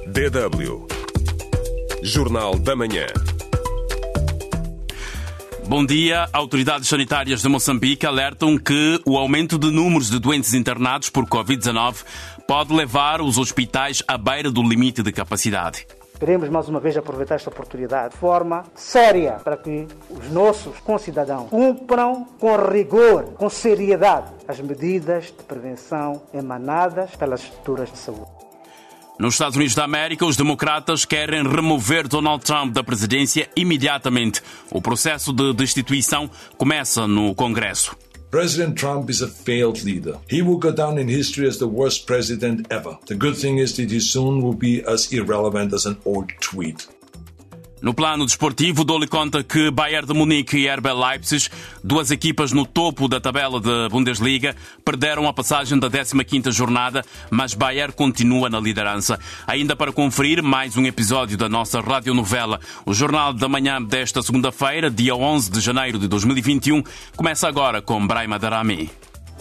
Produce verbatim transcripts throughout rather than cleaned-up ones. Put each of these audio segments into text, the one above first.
D W Jornal da Manhã. Bom dia. Autoridades sanitárias de Moçambique alertam que o aumento de números de doentes internados por covid dezenove pode levar os hospitais à beira do limite de capacidade. Queremos mais uma vez aproveitar esta oportunidade de forma séria para que os nossos concidadãos cumpram com rigor, com seriedade, as medidas de prevenção emanadas pelas estruturas de saúde. Nos Estados Unidos da América, os democratas querem remover Donald Trump da presidência imediatamente. O processo de destituição começa no Congresso. President Trump is a failed leader. He will go down in history as the worst president ever. The good thing is that he soon will be as irrelevant as an old tweet. No plano desportivo, dou-lhe conta que Bayern de Munique e R B Leipzig, duas equipas no topo da tabela da Bundesliga, perderam a passagem da décima quinta jornada, mas Bayern continua na liderança. Ainda para conferir mais um episódio da nossa radionovela, o Jornal da Manhã desta segunda-feira, dia onze de janeiro de dois mil e vinte e um, começa agora com Brahima Darami.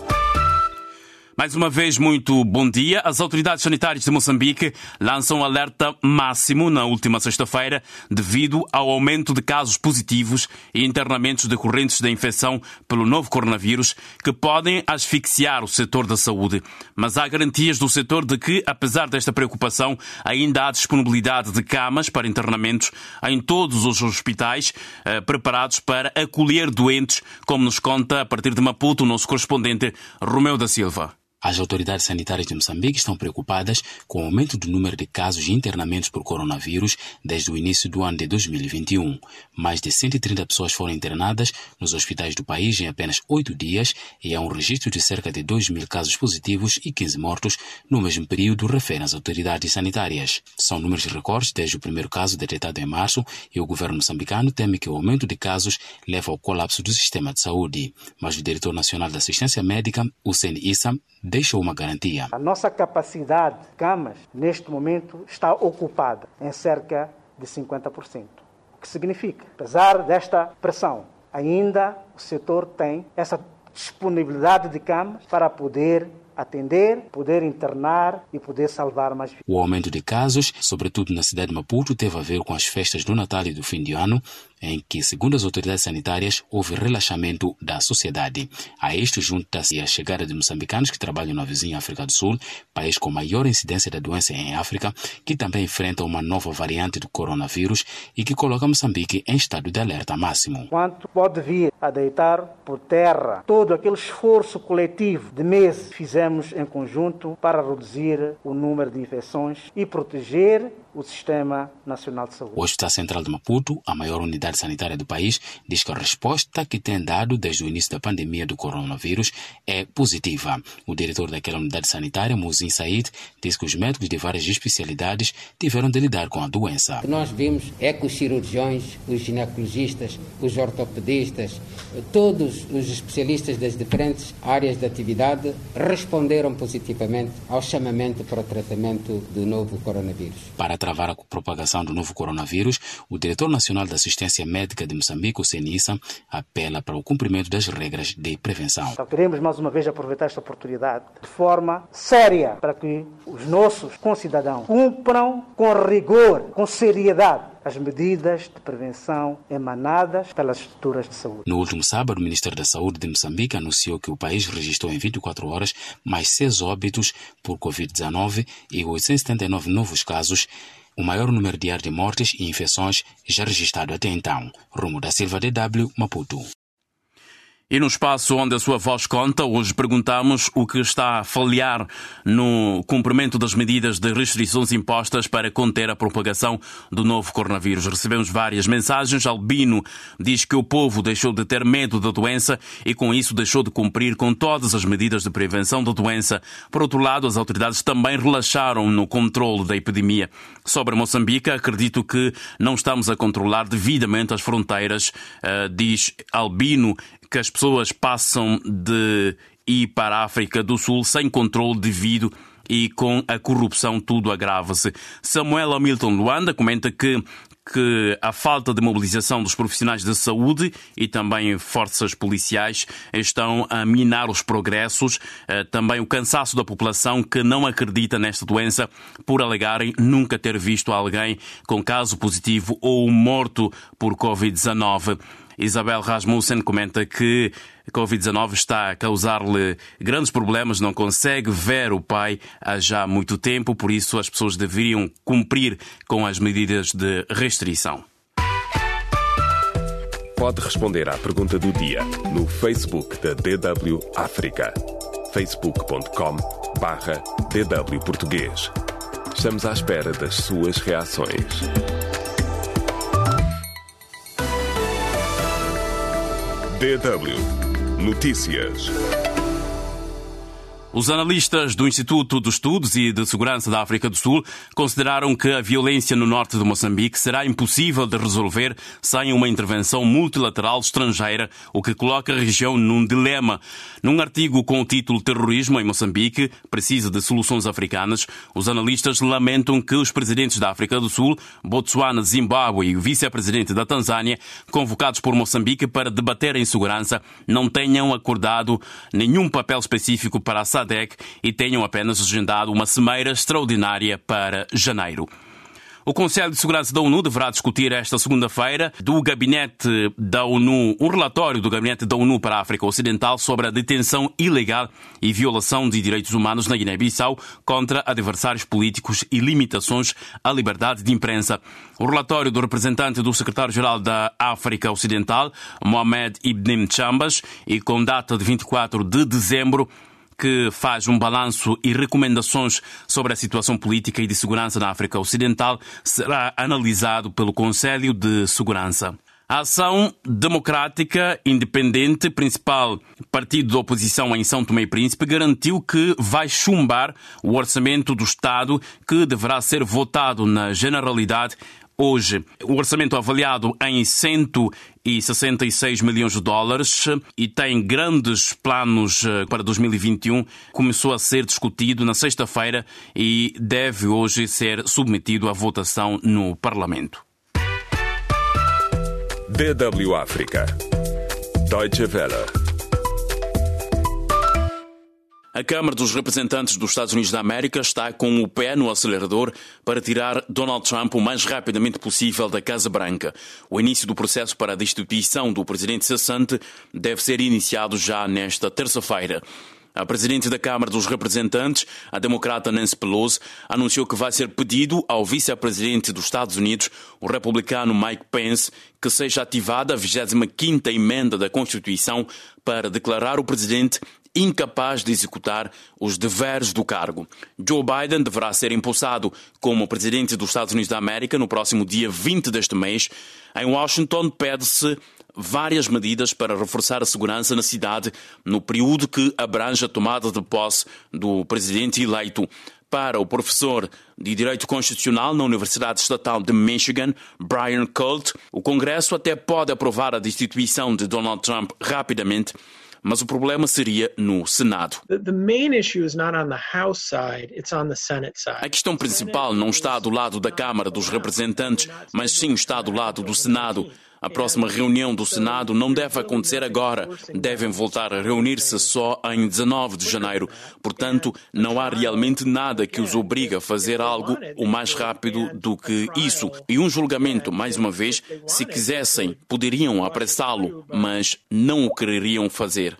Mais uma vez, muito bom dia. As autoridades sanitárias de Moçambique lançam um alerta máximo na última sexta-feira devido ao aumento de casos positivos e internamentos decorrentes da infecção pelo novo coronavírus que podem asfixiar o setor da saúde. Mas há garantias do setor de que, apesar desta preocupação, ainda há disponibilidade de camas para internamentos em todos os hospitais eh, preparados para acolher doentes, como nos conta a partir de Maputo o nosso correspondente Romeu da Silva. As autoridades sanitárias de Moçambique estão preocupadas com o aumento do número de casos e internamentos por coronavírus desde o início do ano de dois mil e vinte e um. Mais de cento e trinta pessoas foram internadas nos hospitais do país em apenas oito dias e há um registro de cerca de dois mil casos positivos e quinze mortos no mesmo período, referem as autoridades sanitárias. São números recordes desde o primeiro caso detectado em março e o governo moçambicano teme que o aumento de casos leve ao colapso do sistema de saúde. Mas o diretor nacional da assistência médica, Hussein Issa, deixou uma garantia. A nossa capacidade de camas, neste momento, está ocupada em cerca de cinquenta por cento. O que significa, apesar desta pressão, ainda o setor tem essa disponibilidade de camas para poder atender, poder internar e poder salvar mais vidas. O aumento de casos, sobretudo na cidade de Maputo, teve a ver com as festas do Natal e do fim de ano, em que, segundo as autoridades sanitárias, houve relaxamento da sociedade. A isto junta-se a chegada de moçambicanos que trabalham na vizinha África do Sul, país com maior incidência da doença em África, que também enfrenta uma nova variante do coronavírus e que coloca Moçambique em estado de alerta máximo. Quanto pode vir a deitar por terra todo aquele esforço coletivo de meses que fizemos em conjunto para reduzir o número de infecções e proteger o Sistema Nacional de Saúde. O Hospital Central de Maputo, a maior unidade sanitária do país, diz que a resposta que tem dado desde o início da pandemia do coronavírus é positiva. O diretor daquela unidade sanitária, Muzin Said, diz que os médicos de várias especialidades tiveram de lidar com a doença. O que nós vimos é que os cirurgiões, os ginecologistas, os ortopedistas, todos os especialistas das diferentes áreas de atividade responderam positivamente ao chamamento para o tratamento do novo coronavírus. Para travar a propagação do novo coronavírus, o diretor nacional da assistência médica de Moçambique, Hussein Issa, apela para o cumprimento das regras de prevenção. Então, queremos mais uma vez aproveitar esta oportunidade de forma séria para que os nossos concidadãos cumpram com rigor, com seriedade, as medidas de prevenção emanadas pelas estruturas de saúde. No último sábado, o Ministério da Saúde de Moçambique anunciou que o país registrou em vinte e quatro horas mais seis óbitos por covid dezenove e oitocentos e setenta e nove novos casos, o maior número diário de mortes e infecções já registrado até então. Rumo da Silva, D W, Maputo. E no espaço onde a sua voz conta, hoje perguntamos o que está a falhar no cumprimento das medidas de restrições impostas para conter a propagação do novo coronavírus. Recebemos várias mensagens. Albino diz que o povo deixou de ter medo da doença e com isso deixou de cumprir com todas as medidas de prevenção da doença. Por outro lado, as autoridades também relaxaram no controle da epidemia. Sobre Moçambique, acredito que não estamos a controlar devidamente as fronteiras, uh, diz Albino, que as pessoas passam de ir para a África do Sul sem controle devido e com a corrupção tudo agrava-se. Samuel Hamilton Luanda comenta que que a falta de mobilização dos profissionais de saúde e também forças policiais estão a minar os progressos, também o cansaço da população que não acredita nesta doença por alegarem nunca ter visto alguém com caso positivo ou morto por covid dezenove. Isabel Rasmussen comenta que a covid dezenove está a causar-lhe grandes problemas, não consegue ver o pai há já muito tempo, por isso as pessoas deveriam cumprir com as medidas de restrição. Pode responder à pergunta do dia no Facebook da D W África. facebook ponto com barra D W Português. Estamos à espera das suas reações. D W Notícias. Os analistas do Instituto de Estudos e de Segurança da África do Sul consideraram que a violência no norte de Moçambique será impossível de resolver sem uma intervenção multilateral estrangeira, o que coloca a região num dilema. Num artigo com o título Terrorismo em Moçambique precisa de soluções africanas, os analistas lamentam que os presidentes da África do Sul, Botsuana, Zimbábue e o vice-presidente da Tanzânia, convocados por Moçambique para debater em segurança, não tenham acordado nenhum papel específico para a S A D C e tenham apenas agendado uma cimeira extraordinária para janeiro. O Conselho de Segurança da ONU deverá discutir esta segunda-feira do Gabinete da ONU, um relatório do Gabinete da ONU para a África Ocidental sobre a detenção ilegal e violação de direitos humanos na Guiné-Bissau contra adversários políticos e limitações à liberdade de imprensa. O relatório do representante do secretário-geral da África Ocidental, Mohamed Ibn Chambas, e com data de vinte e quatro de dezembro, que faz um balanço e recomendações sobre a situação política e de segurança na África Ocidental, será analisado pelo Conselho de Segurança. A Ação Democrática Independente, principal partido da oposição em São Tomé e Príncipe, garantiu que vai chumbar o orçamento do Estado, que deverá ser votado na Generalidade hoje. O orçamento avaliado em cento e sessenta e seis milhões de dólares e tem grandes planos para dois mil e vinte e um, começou a ser discutido na sexta-feira e deve hoje ser submetido à votação no Parlamento. D W África. Deutsche Welle. A Câmara dos Representantes dos Estados Unidos da América está com o pé no acelerador para tirar Donald Trump o mais rapidamente possível da Casa Branca. O início do processo para a destituição do presidente cessante deve ser iniciado já nesta terça-feira. A presidente da Câmara dos Representantes, a democrata Nancy Pelosi, anunciou que vai ser pedido ao vice-presidente dos Estados Unidos, o republicano Mike Pence, que seja ativada a vigésima quinta emenda da Constituição para declarar o presidente incapaz de executar os deveres do cargo. Joe Biden deverá ser empossado como presidente dos Estados Unidos da América no próximo dia vinte deste mês. Em Washington, pede-se várias medidas para reforçar a segurança na cidade no período que abrange a tomada de posse do presidente eleito. Para o professor de Direito Constitucional na Universidade Estatal de Michigan, Brian Colt, o Congresso até pode aprovar a destituição de Donald Trump rapidamente, mas o problema seria no Senado. A questão principal não está do lado da Câmara dos Representantes, mas sim está do lado do Senado. A próxima reunião do Senado não deve acontecer agora. Devem voltar a reunir-se só em dezenove de janeiro. Portanto, não há realmente nada que os obrigue a fazer algo o mais rápido do que isso. E um julgamento, mais uma vez, se quisessem, poderiam apressá-lo, mas não o quereriam fazer.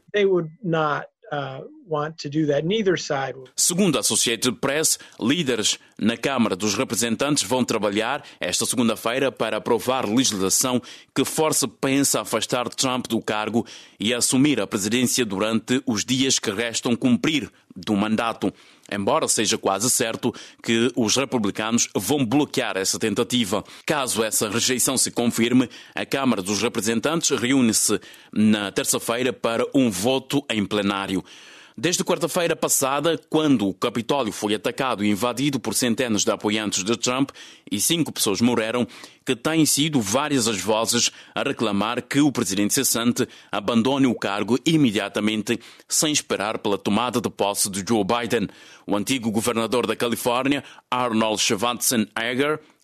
Segundo a Associated Press, líderes na Câmara dos Representantes vão trabalhar esta segunda-feira para aprovar legislação que force Pence a afastar Trump do cargo e a assumir a presidência durante os dias que restam cumprir do mandato. Embora seja quase certo que os republicanos vão bloquear essa tentativa. Caso essa rejeição se confirme, a Câmara dos Representantes reúne-se na terça-feira para um voto em plenário. Desde quarta-feira passada, quando o Capitólio foi atacado e invadido por centenas de apoiantes de Trump e cinco pessoas morreram, que têm sido várias as vozes a reclamar que o presidente cessante abandone o cargo imediatamente, sem esperar pela tomada de posse de Joe Biden. O antigo governador da Califórnia, Arnold Schwarzenegger,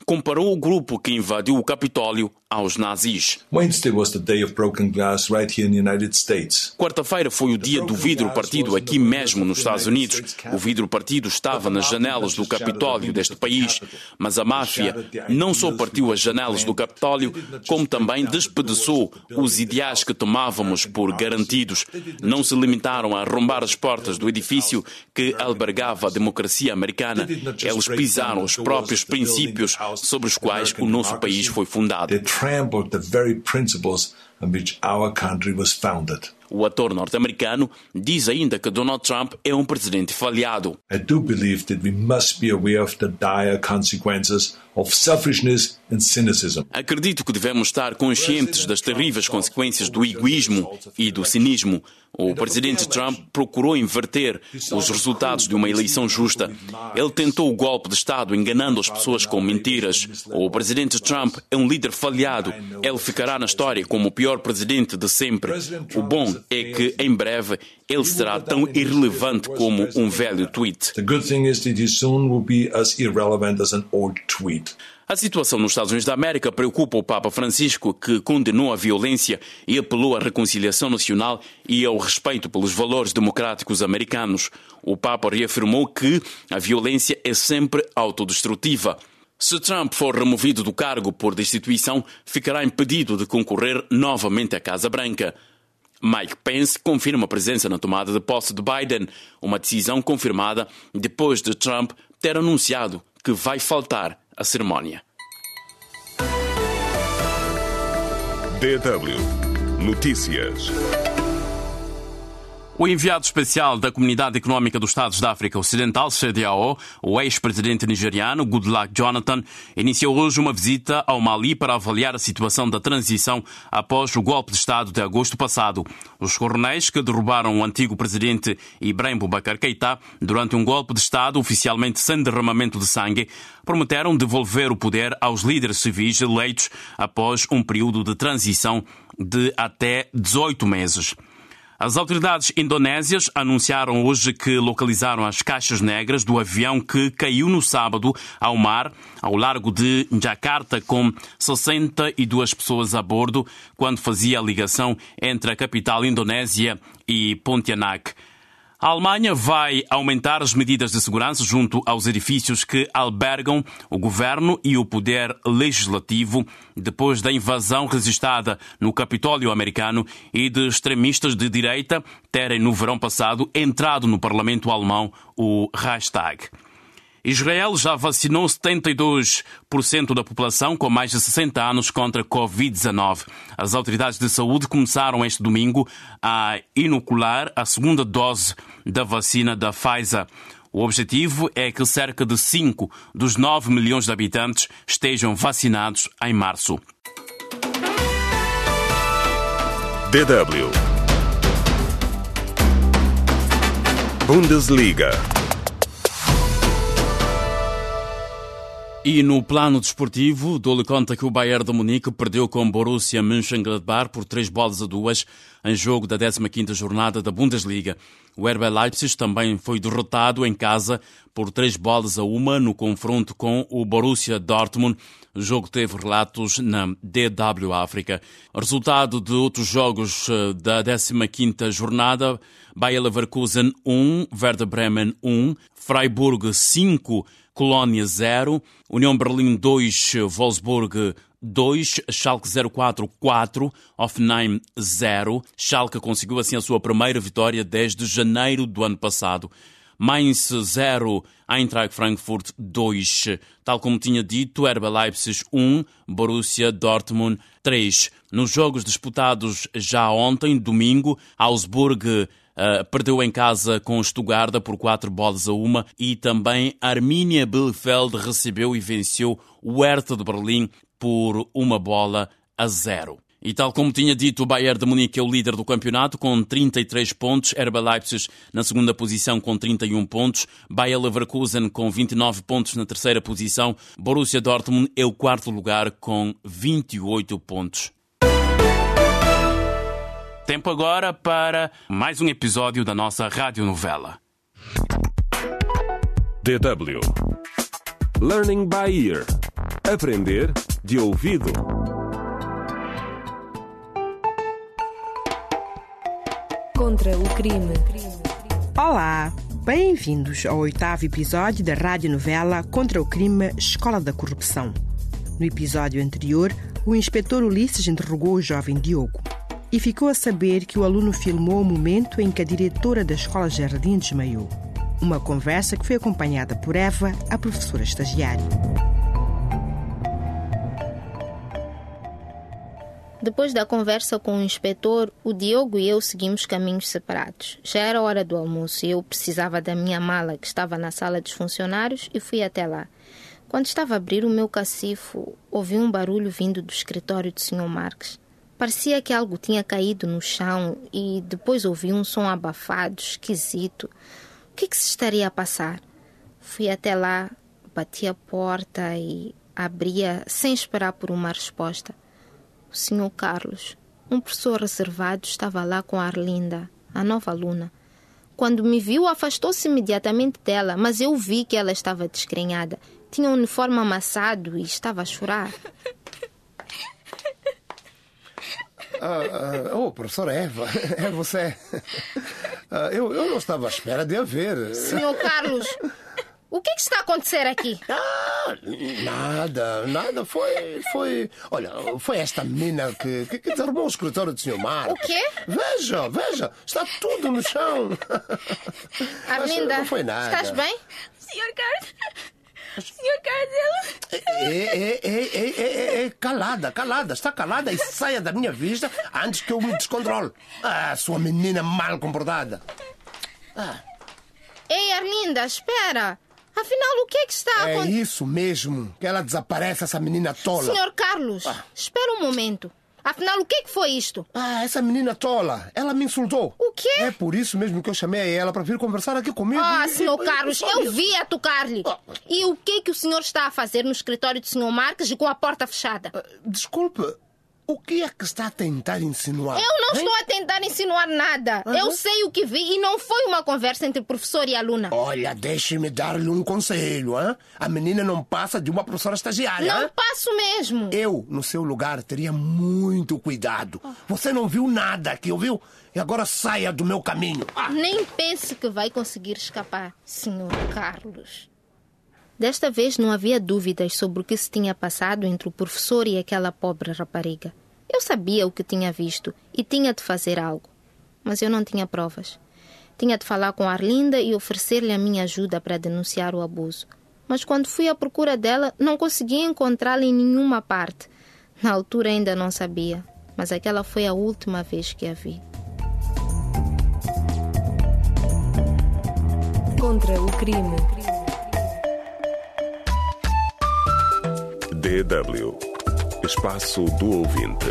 comparou o grupo que invadiu o Capitólio aos nazis. Wednesday was the day of broken glass right here in the United States. Quarta-feira foi o dia do vidro partido aqui mesmo nos Estados Unidos. O vidro partido estava nas janelas do Capitólio deste país, mas a máfia não só partiu as janelas do Capitólio, como também despedaçou os ideais que tomávamos por garantidos. Não se limitaram a arrombar as portas do edifício que albergava a democracia americana. Eles pisaram os próprios princípios sobre os quais o nosso país foi fundado. Trampled the very principles on which our country was founded. O ator norte-americano diz ainda que Donald Trump é um presidente falhado. I do believe that we must be aware of the dire consequences of selfishness and cynicism. Acredito que devemos estar conscientes das terríveis consequências do egoísmo e do cinismo. O presidente Trump procurou inverter os resultados de uma eleição justa. Ele tentou o golpe de Estado enganando as pessoas com mentiras. O presidente Trump é um líder falhado. Ele ficará na história como o pior presidente de sempre. O bom é que, em breve, ele será tão irrelevante como um velho tweet. The good thing is that he soon will be as irrelevant as an old tweet. A situação nos Estados Unidos da América preocupa o Papa Francisco, que condenou a violência e apelou à reconciliação nacional e ao respeito pelos valores democráticos americanos. O Papa reafirmou que a violência é sempre autodestrutiva. Se Trump for removido do cargo por destituição, ficará impedido de concorrer novamente à Casa Branca. Mike Pence confirma a presença na tomada de posse de Biden, uma decisão confirmada depois de Trump ter anunciado que vai faltar à cerimónia. D W Notícias. O enviado especial da Comunidade Económica dos Estados da África Ocidental, C D A O, o ex-presidente nigeriano Goodluck Jonathan, iniciou hoje uma visita ao Mali para avaliar a situação da transição após o golpe de Estado de agosto passado. Os coronéis que derrubaram o antigo presidente Ibrahim Boubacar Keïta durante um golpe de Estado oficialmente sem derramamento de sangue prometeram devolver o poder aos líderes civis eleitos após um período de transição de até dezoito meses. As autoridades indonésias anunciaram hoje que localizaram as caixas negras do avião que caiu no sábado ao mar, ao largo de Jakarta, com sessenta e duas pessoas a bordo, quando fazia a ligação entre a capital indonésia e Pontianak. A Alemanha vai aumentar as medidas de segurança junto aos edifícios que albergam o governo e o poder legislativo depois da invasão registrada no Capitólio americano e de extremistas de direita terem no verão passado entrado no parlamento alemão o Reichstag. Israel já vacinou setenta e dois por cento da população com mais de sessenta anos contra a covid dezenove. As autoridades de saúde começaram este domingo a inocular a segunda dose da vacina da Pfizer. O objetivo é que cerca de cinco dos nove milhões de habitantes estejam vacinados em março. D W Bundesliga. E no plano desportivo, dou-lhe conta que o Bayern de Munique perdeu com o Borussia Mönchengladbach por três bolas a duas em jogo da décima quinta jornada da Bundesliga. O R B Leipzig também foi derrotado em casa por três bolas a uma no confronto com o Borussia Dortmund. O jogo teve relatos na D W África. Resultado de outros jogos da décima quinta jornada: Bayer Leverkusen um, Werder Bremen um, Freiburg cinco, Colónia zero, União Berlim dois, Wolfsburg dois, Schalke zero quatro quatro, Hoffenheim zero. Schalke conseguiu assim a sua primeira vitória desde janeiro do ano passado. Mainz zero, Eintracht Frankfurt dois. Tal como tinha dito, R B Leipzig um, Borussia Dortmund três. Nos jogos disputados já ontem, domingo, Augsburg Uh, perdeu em casa com Stuttgart por quatro bolas a uma e também Arminia Bielefeld recebeu e venceu o Hertha de Berlim por uma bola a zero. E tal como tinha dito, o Bayern de Munique é o líder do campeonato com trinta e três pontos, R B Leipzig na segunda posição com trinta e um pontos, Bayer Leverkusen com vinte e nove pontos na terceira posição, Borussia Dortmund é o quarto lugar com vinte e oito pontos. Tempo agora para mais um episódio da nossa radionovela. D W Learning by Ear. Aprender de ouvido. Contra o crime. Olá, bem-vindos ao oitavo episódio da radionovela Contra o Crime, Escola da Corrupção. No episódio anterior, o inspetor Ulisses interrogou o jovem Diogo e ficou a saber que o aluno filmou o momento em que a diretora da Escola Jardim desmaiou. Uma conversa que foi acompanhada por Eva, a professora estagiária. Depois da conversa com o inspetor, o Diogo e eu seguimos caminhos separados. Já era hora do almoço e eu precisava da minha mala, que estava na sala dos funcionários, e fui até lá. Quando estava a abrir o meu cacifo, ouvi um barulho vindo do escritório do senhor Marques. Parecia que algo tinha caído no chão e depois ouvi um som abafado, esquisito. O que, que se estaria a passar? Fui até lá, bati a porta e abria sem esperar por uma resposta. O senhor Carlos, um professor reservado, estava lá com a Arlinda, a nova aluna. Quando me viu, afastou-se imediatamente dela, mas eu vi que ela estava desgrenhada. Tinha um uniforme amassado e estava a chorar. Ah, ah, oh, professora Eva, é você. Ah, eu, eu não estava à espera de a ver. Senhor Carlos, o que, é que está a acontecer aqui? Ah, nada, nada. Foi, foi... Olha, foi esta menina que, que, que desarmou o escritório do senhor Marcos. O quê? Veja, veja, está tudo no chão. Arlinda, não foi nada. Estás bem? senhor Carlos... senhor Carlos... É, é, é, é, é, é, calada, calada. Está calada e saia da minha vista antes que eu me descontrole. Ah, sua menina mal comportada. Ah. Ei, Arlinda, espera. Afinal, o que é que está a É acontecer? isso mesmo, que ela desaparece, essa menina tola. senhor Carlos, Ah. espera um momento. Afinal, o que é que foi isto? Ah, essa menina tola, ela me insultou. O quê? É por isso mesmo que eu chamei a ela para vir conversar aqui comigo. Ah, E- senhor e- Carlos, só eu isso. vi a tocar-lhe. Ah. E o que é que o senhor está a fazer no escritório do senhor Marques e com a porta fechada? Desculpe, o que é que está a tentar insinuar? Eu não Hein? estou a tentar insinuar nada. Aham. Eu sei o que vi e não foi uma conversa entre professor e aluna. Olha, deixe-me dar-lhe um conselho, hein? A menina não passa de uma professora estagiária. Não hein? passo mesmo. Eu, no seu lugar, teria muito cuidado. Você não viu nada aqui, ouviu? E agora saia do meu caminho. Ah. Nem pense que vai conseguir escapar, senhor Carlos. Desta vez não havia dúvidas sobre o que se tinha passado entre o professor e aquela pobre rapariga. Eu sabia o que tinha visto e tinha de fazer algo, mas eu não tinha provas. Tinha de falar com a Arlinda e oferecer-lhe a minha ajuda para denunciar o abuso. Mas quando fui à procura dela, não consegui encontrá-la em nenhuma parte. Na altura ainda não sabia, mas aquela foi a última vez que a vi. Contra o crime. D W Espaço do Ouvinte.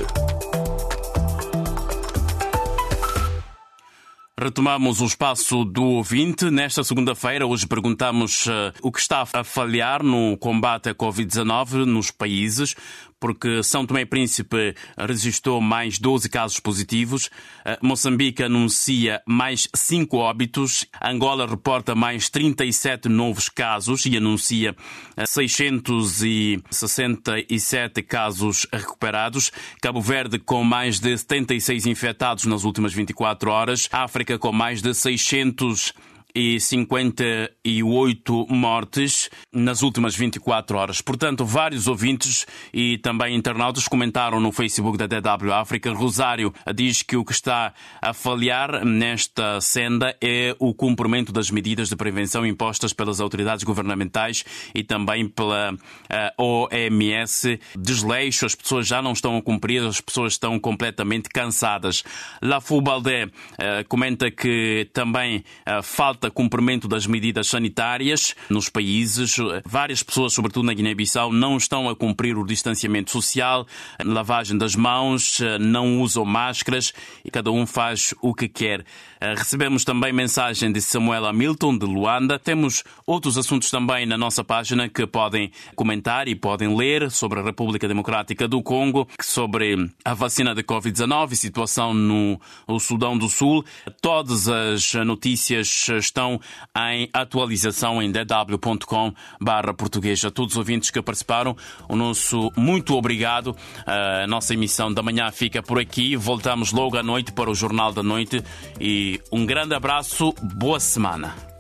Retomamos o espaço do ouvinte. Nesta segunda-feira, hoje perguntamos uh, o que está a falhar no combate à covid dezanove nos países, porque São Tomé e Príncipe registrou mais doze casos positivos, uh, Moçambique anuncia mais cinco óbitos, Angola reporta mais trinta e sete novos casos e anuncia uh, seiscentos e sessenta e sete casos recuperados, Cabo Verde com mais de setenta e seis infectados nas últimas vinte e quatro horas, África com mais de seiscentos e cinquenta e oito mortes nas últimas vinte e quatro horas. Portanto, vários ouvintes e também internautas comentaram no Facebook da D W África. Rosário diz que o que está a falhar nesta senda é o cumprimento das medidas de prevenção impostas pelas autoridades governamentais e também pela uh, O M S. Desleixo, as pessoas já não estão a cumprir, as pessoas estão completamente cansadas. Lafu Baldé uh, comenta que também uh, falta cumprimento das medidas sanitárias nos países. Várias pessoas, sobretudo na Guiné-Bissau, não estão a cumprir o distanciamento social, lavagem das mãos, não usam máscaras e cada um faz o que quer. Recebemos também mensagem de Samuel Hamilton, de Luanda. Temos outros assuntos também na nossa página que podem comentar e podem ler sobre a República Democrática do Congo, sobre a vacina de covid dezanove, situação no Sudão do Sul. Todas as notícias estão estão em atualização em d w ponto com barra português. A todos os ouvintes que participaram, o nosso muito obrigado. A nossa emissão da manhã fica por aqui. Voltamos logo à noite para o Jornal da Noite. E um grande abraço, boa semana.